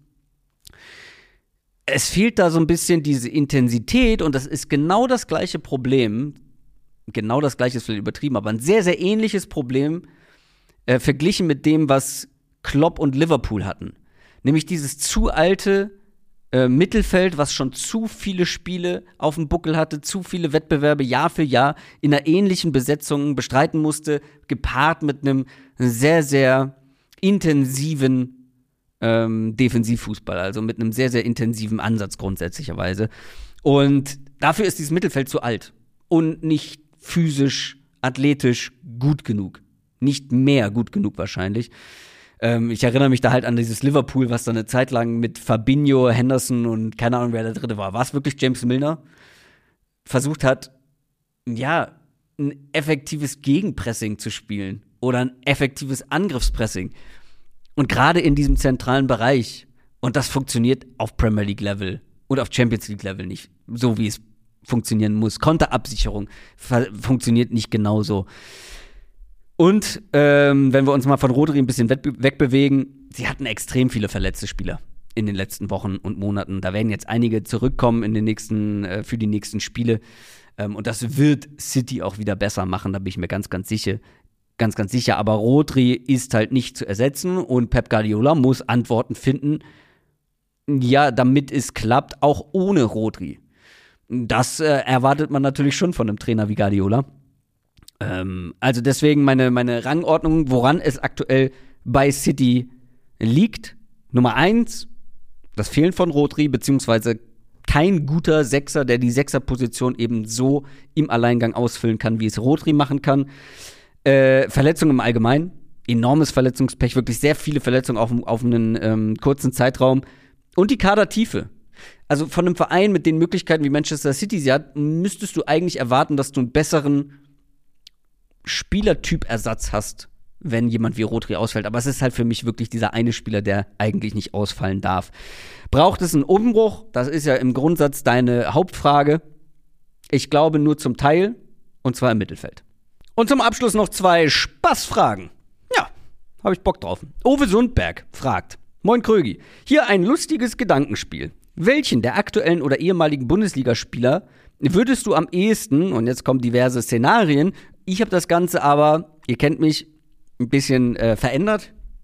Es fehlt da so ein bisschen diese Intensität und das ist genau das gleiche Problem. Genau das gleiche ist vielleicht übertrieben, aber ein sehr, sehr ähnliches Problem äh, verglichen mit dem, was Klopp und Liverpool hatten. Nämlich dieses zu alte äh, Mittelfeld, was schon zu viele Spiele auf dem Buckel hatte, zu viele Wettbewerbe Jahr für Jahr in einer ähnlichen Besetzung bestreiten musste, gepaart mit einem sehr, sehr intensiven ähm, Defensivfußball, also mit einem sehr, sehr intensiven Ansatz grundsätzlicherweise. Und dafür ist dieses Mittelfeld zu alt und nicht physisch, athletisch gut genug. Nicht mehr gut genug wahrscheinlich. Ähm, ich erinnere mich da halt an dieses Liverpool, was da eine Zeit lang mit Fabinho, Henderson und keine Ahnung, wer der dritte war. War es wirklich James Milner? Versucht hat, ja, ein effektives Gegenpressing zu spielen oder ein effektives Angriffspressing. Und gerade in diesem zentralen Bereich. Und das funktioniert auf Premier League Level und auf Champions League Level nicht, so wie es funktionieren muss. Konterabsicherung funktioniert nicht genauso. Und ähm, wenn wir uns mal von Rodri ein bisschen wegbewegen, sie hatten extrem viele verletzte Spieler in den letzten Wochen und Monaten. Da werden jetzt einige zurückkommen in den nächsten, äh, für die nächsten Spiele. Ähm, und das wird City auch wieder besser machen, da bin ich mir ganz, ganz sicher. Ganz, ganz sicher. Aber Rodri ist halt nicht zu ersetzen und Pep Guardiola muss Antworten finden, ja, damit es klappt, auch ohne Rodri. Das äh, erwartet man natürlich schon von einem Trainer wie Guardiola. Ähm, also deswegen meine, meine Rangordnung, woran es aktuell bei City liegt. Nummer eins, das Fehlen von Rodri, beziehungsweise kein guter Sechser, der die Sechserposition eben so im Alleingang ausfüllen kann, wie es Rodri machen kann. Äh, Verletzungen im Allgemeinen, enormes Verletzungspech, wirklich sehr viele Verletzungen auf, auf einen ähm, kurzen Zeitraum. Und die Kadertiefe. Also von einem Verein mit den Möglichkeiten, wie Manchester City sie hat, müsstest du eigentlich erwarten, dass du einen besseren Spielertypersatz hast, wenn jemand wie Rodri ausfällt. Aber es ist halt für mich wirklich dieser eine Spieler, der eigentlich nicht ausfallen darf. Braucht es einen Umbruch? Das ist ja im Grundsatz deine Hauptfrage. Ich glaube nur zum Teil, und zwar im Mittelfeld. Und zum Abschluss noch zwei Spaßfragen. Ja, habe ich Bock drauf. Uwe Sundberg fragt: Moin Krögi, hier ein lustiges Gedankenspiel. Welchen der aktuellen oder ehemaligen Bundesligaspieler würdest du am ehesten, und jetzt kommen diverse Szenarien, ich habe das Ganze aber, ihr kennt mich, ein bisschen äh, verändert.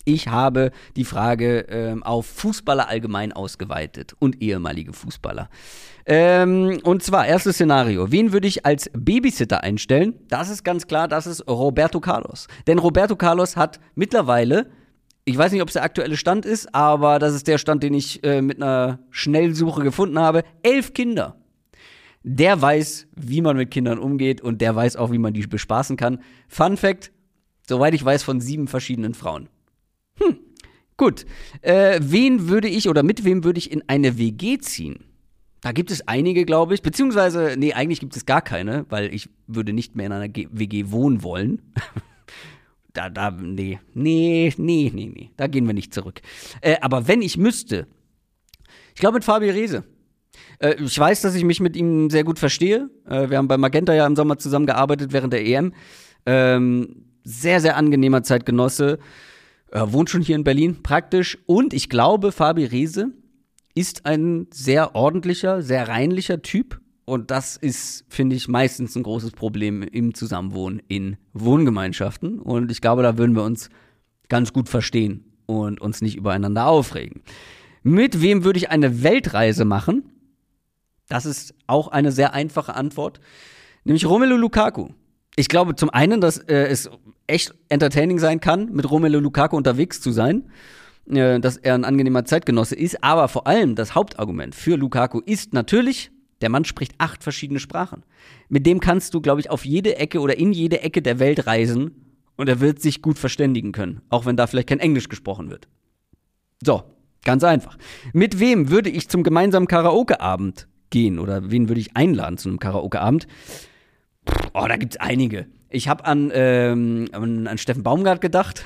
Ich habe die Frage ähm, auf Fußballer allgemein ausgeweitet und ehemalige Fußballer. Ähm, und zwar, erstes Szenario. Wen würde ich als Babysitter einstellen? Das ist ganz klar, das ist Roberto Carlos. Denn Roberto Carlos hat mittlerweile, ich weiß nicht, ob es der aktuelle Stand ist, aber das ist der Stand, den ich äh, mit einer Schnellsuche gefunden habe, elf Kinder. Der weiß, wie man mit Kindern umgeht und der weiß auch, wie man die bespaßen kann. Fun Fact, soweit ich weiß, von sieben verschiedenen Frauen. Hm, gut. Äh, wen würde ich oder mit wem würde ich in eine W G ziehen? Da gibt es einige, glaube ich, beziehungsweise, nee, eigentlich gibt es gar keine, weil ich würde nicht mehr in einer G- W G wohnen wollen. da, da, nee, nee, nee, nee, nee, da gehen wir nicht zurück. Äh, aber wenn ich müsste, ich glaube mit Fabi Rehse. Äh, ich weiß, dass ich mich mit ihm sehr gut verstehe. Äh, wir haben bei Magenta ja im Sommer zusammengearbeitet während der E M. Ähm, sehr, sehr angenehmer Zeitgenosse. Er wohnt schon hier in Berlin, praktisch. Und ich glaube, Fabi Rehse ist ein sehr ordentlicher, sehr reinlicher Typ. Und das ist, finde ich, meistens ein großes Problem im Zusammenwohnen in Wohngemeinschaften. Und ich glaube, da würden wir uns ganz gut verstehen und uns nicht übereinander aufregen. Mit wem würde ich eine Weltreise machen? Das ist auch eine sehr einfache Antwort. Nämlich Romelu Lukaku. Ich glaube zum einen, dass äh, es echt entertaining sein kann, mit Romelu Lukaku unterwegs zu sein, äh, dass er ein angenehmer Zeitgenosse ist, aber vor allem das Hauptargument für Lukaku ist natürlich, der Mann spricht acht verschiedene Sprachen. Mit dem kannst du, glaube ich, auf jede Ecke oder in jede Ecke der Welt reisen und er wird sich gut verständigen können, auch wenn da vielleicht kein Englisch gesprochen wird. So, ganz einfach. Mit wem würde ich zum gemeinsamen Karaoke-Abend gehen oder wen würde ich einladen zu einem Karaoke-Abend? Oh, da gibt's einige. Ich habe an, ähm, an, an Steffen Baumgart gedacht.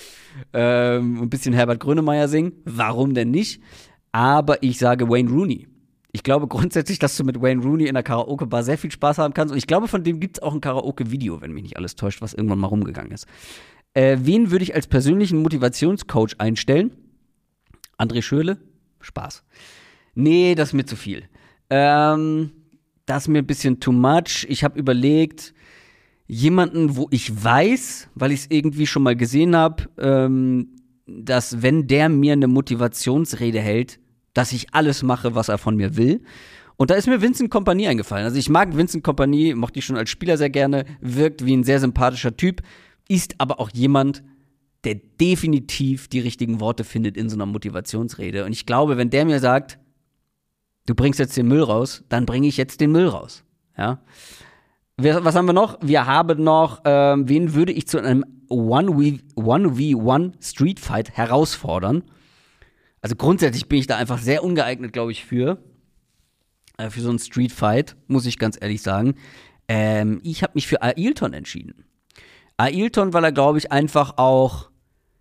ähm, ein bisschen Herbert Grönemeyer singen. Warum denn nicht? Aber ich sage Wayne Rooney. Ich glaube grundsätzlich, dass du mit Wayne Rooney in der Karaoke-Bar sehr viel Spaß haben kannst. Und ich glaube, von dem gibt's auch ein Karaoke-Video, wenn mich nicht alles täuscht, was irgendwann mal rumgegangen ist. Äh, wen würde ich als persönlichen Motivationscoach einstellen? André Schürrle? Spaß. Nee, das ist mir zu viel. Ähm... Das ist mir ein bisschen too much. Ich habe überlegt, jemanden, wo ich weiß, weil ich es irgendwie schon mal gesehen habe, ähm, dass wenn der mir eine Motivationsrede hält, dass ich alles mache, was er von mir will. Und da ist mir Vincent Kompany eingefallen. Also ich mag Vincent Kompany, mochte ich schon als Spieler sehr gerne, wirkt wie ein sehr sympathischer Typ, ist aber auch jemand, der definitiv die richtigen Worte findet in so einer Motivationsrede. Und ich glaube, wenn der mir sagt, du bringst jetzt den Müll raus, dann bringe ich jetzt den Müll raus. Ja. Was haben wir noch? Wir haben noch, ähm, wen würde ich zu einem one v one Street Fight herausfordern? Also grundsätzlich bin ich da einfach sehr ungeeignet, glaube ich, für. Äh, für so einen Street Fight, muss ich ganz ehrlich sagen. Ähm, ich habe mich für Ailton entschieden. Ailton, weil er, glaube ich, einfach auch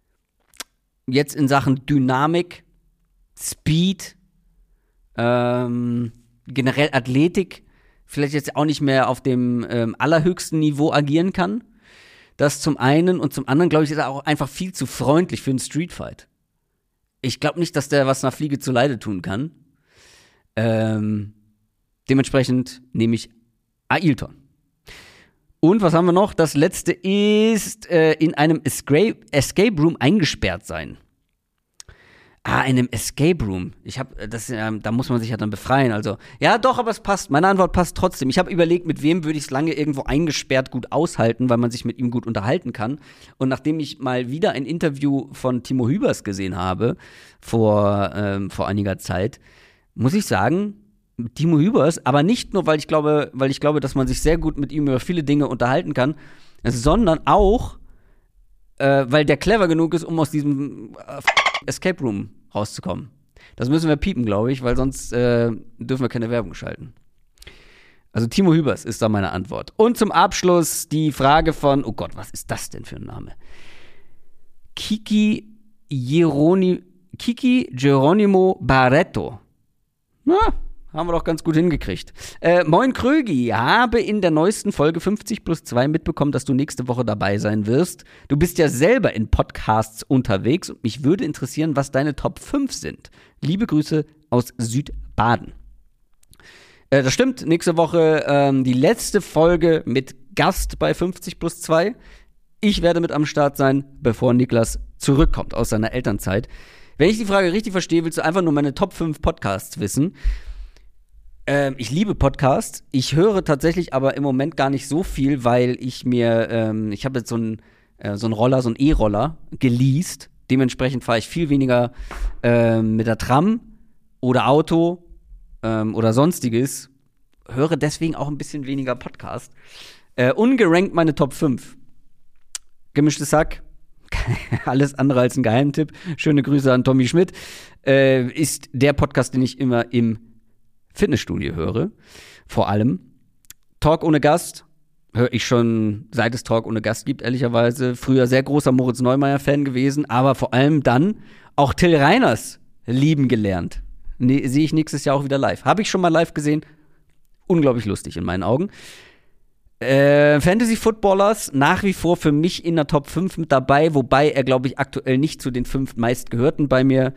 jetzt in Sachen Dynamik, Speed, Ähm, generell Athletik vielleicht jetzt auch nicht mehr auf dem ähm, allerhöchsten Niveau agieren kann. Das zum einen und zum anderen, glaube ich, ist er auch einfach viel zu freundlich für einen Streetfight. Ich glaube nicht, dass der was einer Fliege zu Leide tun kann. Ähm, dementsprechend nehme ich Ailton. Und was haben wir noch? Das letzte ist äh, in einem Escape, Escape Room eingesperrt sein. Ah, in einem Escape Room. Ich habe das, ähm, da muss man sich ja dann befreien. Also, ja, doch, aber es passt. Meine Antwort passt trotzdem. Ich habe überlegt, mit wem würde ich es lange irgendwo eingesperrt gut aushalten, weil man sich mit ihm gut unterhalten kann. Und nachdem ich mal wieder ein Interview von Timo Hübers gesehen habe vor ähm, vor einiger Zeit, muss ich sagen, Timo Hübers, aber nicht nur, weil ich glaube, weil ich glaube, dass man sich sehr gut mit ihm über viele Dinge unterhalten kann, sondern auch, äh, weil der clever genug ist, um aus diesem äh, Escape Room rauszukommen. Das müssen wir piepen, glaube ich, weil sonst äh, dürfen wir keine Werbung schalten. Also Timo Hübers ist da meine Antwort. Und zum Abschluss die Frage von, oh Gott, was ist das denn für ein Name? Kiki Jeroni, Kiki Geronimo Barreto. Na, haben wir doch ganz gut hingekriegt. Äh, Moin Krögi, habe in der neuesten Folge fünfzig plus zwei mitbekommen, dass du nächste Woche dabei sein wirst. Du bist ja selber in Podcasts unterwegs und mich würde interessieren, was deine Top fünf sind. Liebe Grüße aus Südbaden. Äh, das stimmt, nächste Woche ähm, die letzte Folge mit Gast bei fünfzig plus zwei. Ich werde mit am Start sein, bevor Niklas zurückkommt aus seiner Elternzeit. Wenn ich die Frage richtig verstehe, willst du einfach nur meine Top fünf Podcasts wissen. Ähm, ich liebe Podcasts. Ich höre tatsächlich aber im Moment gar nicht so viel, weil ich mir, ähm, ich habe jetzt so einen äh, so einen Roller, so einen E-Roller geleast. Dementsprechend fahre ich viel weniger ähm, mit der Tram oder Auto ähm, oder sonstiges. Höre deswegen auch ein bisschen weniger Podcast. Äh, ungerankt meine Top fünf. Gemischtes Hack. Alles andere als ein Geheimtipp. Schöne Grüße an Tommy Schmidt. Äh, ist der Podcast, den ich immer im Fitnessstudio höre. Vor allem. Talk ohne Gast. Höre ich schon, seit es Talk ohne Gast gibt, ehrlicherweise. Früher sehr großer Moritz Neumeier-Fan gewesen, aber vor allem dann auch Till Reiners lieben gelernt. Nee, sehe ich nächstes Jahr auch wieder live. Habe ich schon mal live gesehen. Unglaublich lustig in meinen Augen. Äh, Fantasy Footballers nach wie vor für mich in der Top fünf mit dabei, wobei er, glaube ich, aktuell nicht zu den fünf meistgehörten bei mir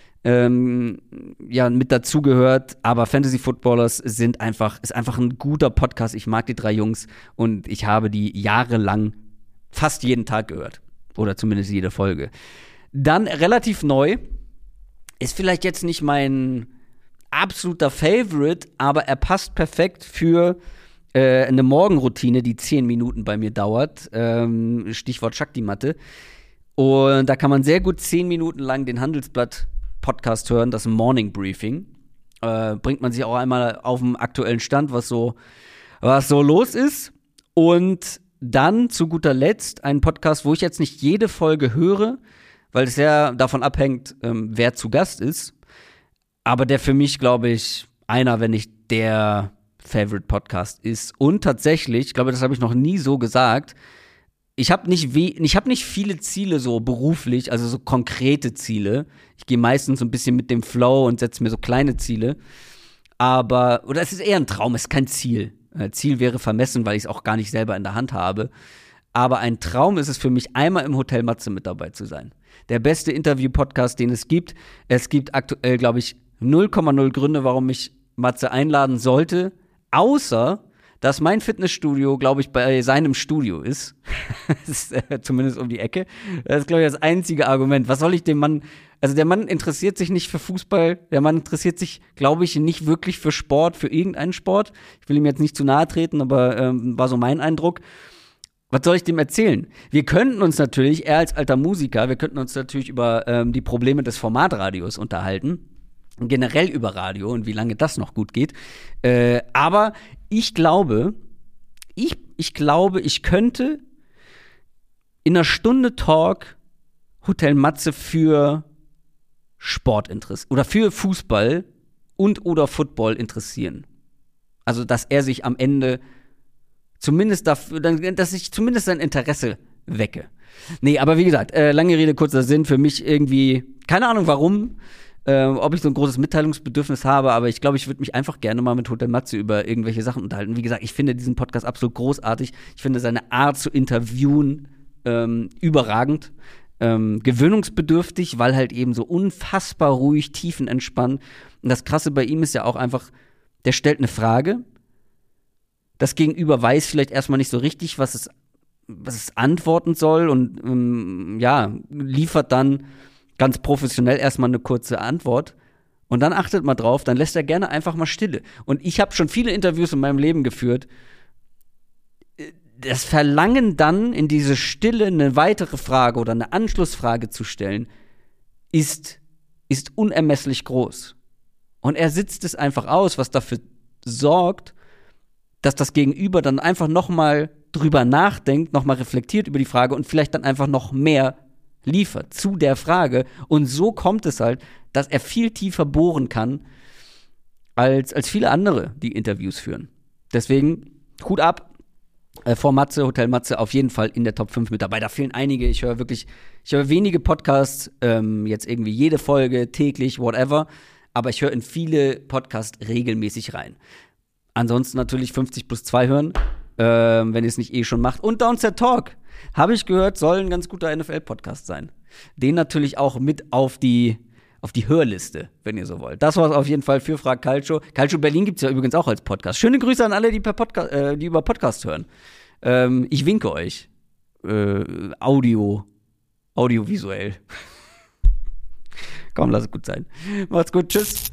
ähm, ja, mit dazugehört. Aber Fantasy Footballers sind einfach, ist einfach ein guter Podcast. Ich mag die drei Jungs und ich habe die jahrelang fast jeden Tag gehört. Oder zumindest jede Folge. Dann relativ neu, ist vielleicht jetzt nicht mein absoluter Favorite, aber er passt perfekt für äh, eine Morgenroutine, die zehn Minuten bei mir dauert. Ähm, Stichwort Shakti-Matte. Und da kann man sehr gut zehn Minuten lang den Handelsblatt-Podcast hören, das Morning Briefing. Äh, bringt man sich auch einmal auf den aktuellen Stand, was so, was so los ist. Und dann zu guter Letzt ein Podcast, wo ich jetzt nicht jede Folge höre, weil es sehr davon abhängt, ähm, wer zu Gast ist. Aber der für mich, glaube ich, einer, wenn nicht der Favorite Podcast ist. Und tatsächlich, ich glaube, das habe ich noch nie so gesagt, ich habe nicht, we- ich hab nicht viele Ziele so beruflich, also so konkrete Ziele. Ich gehe meistens so ein bisschen mit dem Flow und setze mir so kleine Ziele. Aber, oder es ist eher ein Traum, es ist kein Ziel. Äh, Ziel wäre vermessen, weil ich es auch gar nicht selber in der Hand habe. Aber ein Traum ist es für mich, einmal im Hotel Matze mit dabei zu sein. Der beste Interview-Podcast, den es gibt. Es gibt aktuell, glaube ich, null Komma null Gründe, warum mich Matze einladen sollte, außer, dass mein Fitnessstudio, glaube ich, bei seinem Studio ist. Das ist äh, zumindest um die Ecke. Das ist, glaube ich, das einzige Argument. Was soll ich dem Mann, also der Mann interessiert sich nicht für Fußball, der Mann interessiert sich, glaube ich, nicht wirklich für Sport, für irgendeinen Sport. Ich will ihm jetzt nicht zu nahe treten, aber ähm, war so mein Eindruck. Was soll ich dem erzählen? Wir könnten uns natürlich, er als alter Musiker, wir könnten uns natürlich über ähm, die Probleme des Formatradios unterhalten. Generell über Radio und wie lange das noch gut geht. Äh, aber ich glaube, ich, ich glaube, ich könnte in einer Stunde Talk Hotel Matze für Sport interessieren oder für Fußball und oder Football interessieren. Also, dass er sich am Ende zumindest dafür, dass ich zumindest sein Interesse wecke. Nee, aber wie gesagt, äh, lange Rede, kurzer Sinn, für mich irgendwie, keine Ahnung warum, äh, ob ich so ein großes Mitteilungsbedürfnis habe, aber ich glaube, ich würde mich einfach gerne mal mit Hotel Matze über irgendwelche Sachen unterhalten. Wie gesagt, ich finde diesen Podcast absolut großartig. Ich finde seine Art zu interviewen ähm, überragend, ähm, gewöhnungsbedürftig, weil halt eben so unfassbar ruhig, tiefenentspannt. Und das Krasse bei ihm ist ja auch einfach, der stellt eine Frage, das Gegenüber weiß vielleicht erstmal nicht so richtig, was es, was es antworten soll und ähm, ja, liefert dann ganz professionell erstmal eine kurze Antwort und dann achtet mal drauf, dann lässt er gerne einfach mal Stille. Und ich habe schon viele Interviews in meinem Leben geführt. Das Verlangen dann, in diese Stille eine weitere Frage oder eine Anschlussfrage zu stellen, ist, ist unermesslich groß. Und er sitzt es einfach aus, was dafür sorgt, dass das Gegenüber dann einfach noch mal drüber nachdenkt, noch mal reflektiert über die Frage und vielleicht dann einfach noch mehr liefert zu der Frage. Und so kommt es halt, dass er viel tiefer bohren kann, als, als viele andere, die Interviews führen. Deswegen, Hut ab, äh, vor Matze, Hotel Matze, auf jeden Fall in der Top fünf mit dabei. Da fehlen einige, ich höre wirklich, ich höre wenige Podcasts, ähm, jetzt irgendwie jede Folge, täglich, whatever, aber ich höre in viele Podcasts regelmäßig rein. Ansonsten natürlich fünfzig plus zwei hören, ähm, wenn ihr es nicht eh schon macht. Und Downset Talk, habe ich gehört, soll ein ganz guter N F L-Podcast sein. Den natürlich auch mit auf die, auf die Hörliste, wenn ihr so wollt. Das war es auf jeden Fall für Frag Calcio. Calcio Berlin gibt es ja übrigens auch als Podcast. Schöne Grüße an alle, die, per Podca- äh, die über Podcast hören. Ähm, ich winke euch. Äh, Audio audiovisuell. Komm, lass es gut sein. Macht's gut, tschüss.